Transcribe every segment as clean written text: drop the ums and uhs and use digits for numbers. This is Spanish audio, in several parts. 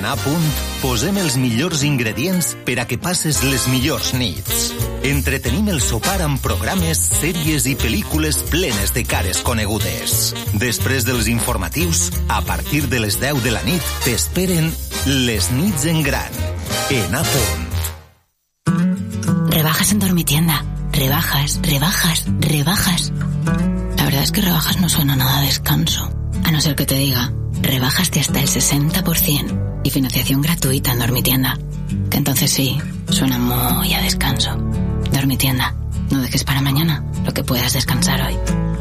En A Punt posem els millors ingredients per a que passes les millors nits. Entretenim el sopar amb programes, sèries i pel·lícules plenes de cares conegudes. Després dels informatius, a partir de les 10 de la nit, t'esperen les nits en gran. En A Punt. Rebajas en Dormitienda. Rebajas, rebajas, rebajas. La verdad es que rebajas no suena nada a descanso. A no ser que te diga, rebajas de hasta el 60% y financiación gratuita en Dormitienda. Que entonces sí, suena muy a descanso. Dormitienda, no dejes para mañana lo que puedas descansar hoy.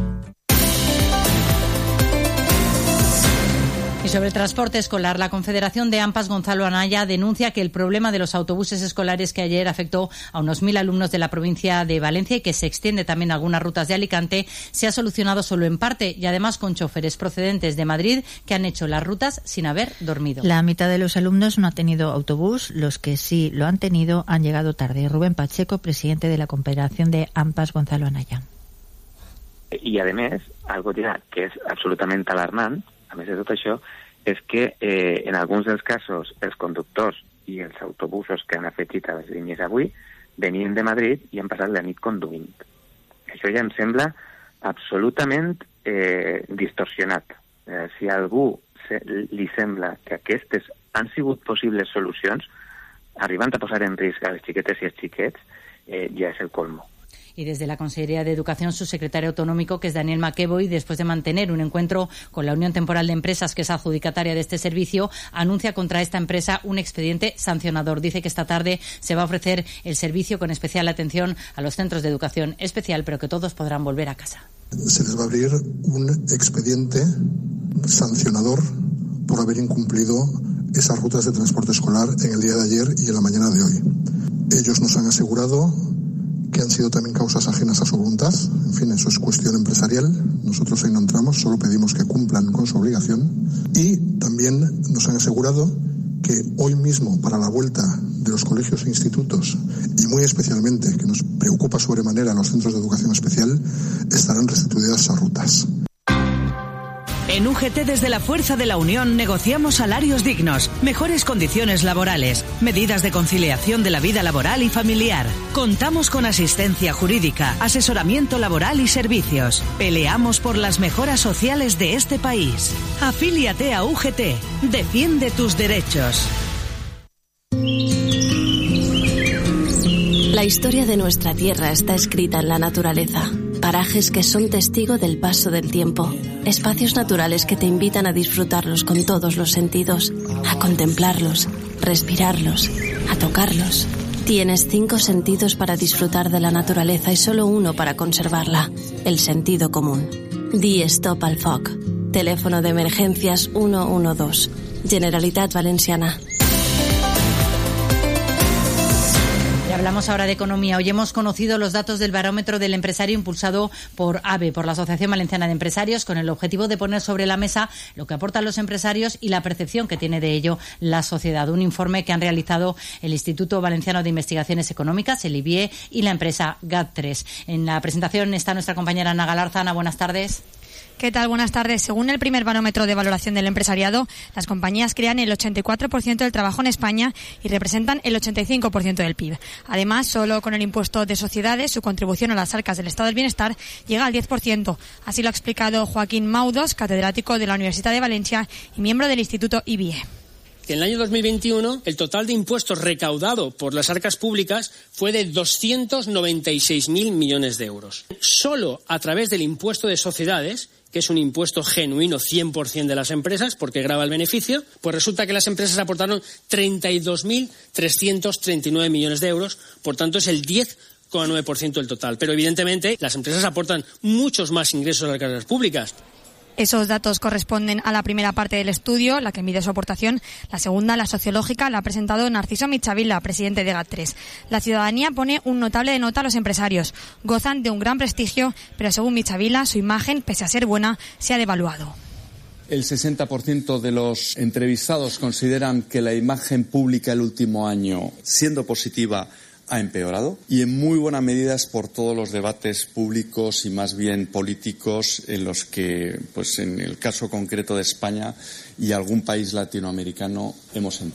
Y sobre el transporte escolar, la Confederación de AMPAs Gonzalo Anaya denuncia que el problema de los autobuses escolares que ayer afectó a unos 1.000 alumnos de la provincia de Valencia y que se extiende también a algunas rutas de Alicante se ha solucionado solo en parte y además con choferes procedentes de Madrid que han hecho las rutas sin haber dormido. La mitad de los alumnos no ha tenido autobús, los que sí lo han tenido han llegado tarde. Rubén Pacheco, presidente de la Confederación de AMPAs Gonzalo Anaya. I, a més, algo ja que és absolutament alarmant, a més de tot això, és que en alguns dels casos els conductors i els autobusos que han afegit a les línies avui venien de Madrid i han passat la nit conduint. Això ja em sembla absolutament distorsionat. Si a algú li sembla que aquestes han sigut possibles solucions, arribant a posar en risc a les xiquetes i els xiquets, ja és el colmo. Y desde la Consejería de Educación, su secretario autonómico, que es Daniel Maqueboy, después de mantener un encuentro con la Unión Temporal de Empresas, que es adjudicataria de este servicio, anuncia contra esta empresa un expediente sancionador. Dice que esta tarde se va a ofrecer el servicio con especial atención a los centros de educación especial, pero que todos podrán volver a casa. Se les va a abrir un expediente sancionador por haber incumplido esas rutas de transporte escolar en el día de ayer y en la mañana de hoy. Ellos nos han asegurado que han sido también causas ajenas a su voluntad. En fin, eso es cuestión empresarial. Nosotros ahí no entramos, solo pedimos que cumplan con su obligación. Y también nos han asegurado que hoy mismo, para la vuelta de los colegios e institutos, y muy especialmente, que nos preocupa sobremanera los centros de educación especial, estarán restituidas esas rutas. En UGT, desde la fuerza de la unión, negociamos salarios dignos, mejores condiciones laborales, medidas de conciliación de la vida laboral y familiar. Contamos con asistencia jurídica, asesoramiento laboral y servicios. Peleamos por las mejoras sociales de este país. Afíliate a UGT. Defiende tus derechos. La historia de nuestra tierra está escrita en la naturaleza. Parajes que son testigo del paso del tiempo. Espacios naturales que te invitan a disfrutarlos con todos los sentidos, a contemplarlos, respirarlos, a tocarlos. Tienes 5 sentidos para disfrutar de la naturaleza y solo uno para conservarla, el sentido común. Di stop al foc. Teléfono de emergencias 112. Generalitat Valenciana. Hablamos ahora de economía. Hoy hemos conocido los datos del barómetro del empresario impulsado por AVE, por la Asociación Valenciana de Empresarios, con el objetivo de poner sobre la mesa lo que aportan los empresarios y la percepción que tiene de ello la sociedad. Un informe que han realizado el Instituto Valenciano de Investigaciones Económicas, el IBIE, y la empresa GAT3. En la presentación está nuestra compañera Ana Galarza. Ana, buenas tardes. ¿Qué tal? Buenas tardes. Según el primer barómetro de valoración del empresariado, las compañías crean el 84% del trabajo en España y representan el 85% del PIB. Además, solo con el impuesto de sociedades, su contribución a las arcas del Estado del Bienestar llega al 10%. Así lo ha explicado Joaquín Maudos, catedrático de la Universidad de Valencia y miembro del Instituto IBIE. Que en el año 2021 el total de impuestos recaudado por las arcas públicas fue de 296.000 millones de euros. Solo a través del impuesto de sociedades, que es un impuesto genuino 100% de las empresas porque grava el beneficio, pues resulta que las empresas aportaron 32.339 millones de euros, por tanto es el 10,9% del total. Pero evidentemente las empresas aportan muchos más ingresos a las arcas públicas. Esos datos corresponden a la primera parte del estudio, la que mide su aportación. La segunda, la sociológica, la ha presentado Narciso Michavila, presidente de GAT3. La ciudadanía pone un notable de nota a los empresarios. Gozan de un gran prestigio, pero según Michavila, su imagen, pese a ser buena, se ha devaluado. El 60% de los entrevistados consideran que la imagen pública el último año, siendo positiva, ha empeorado, y en muy buena medida es por todos los debates públicos y más bien políticos en los que, pues en el caso concreto de España y algún país latinoamericano, hemos entrado.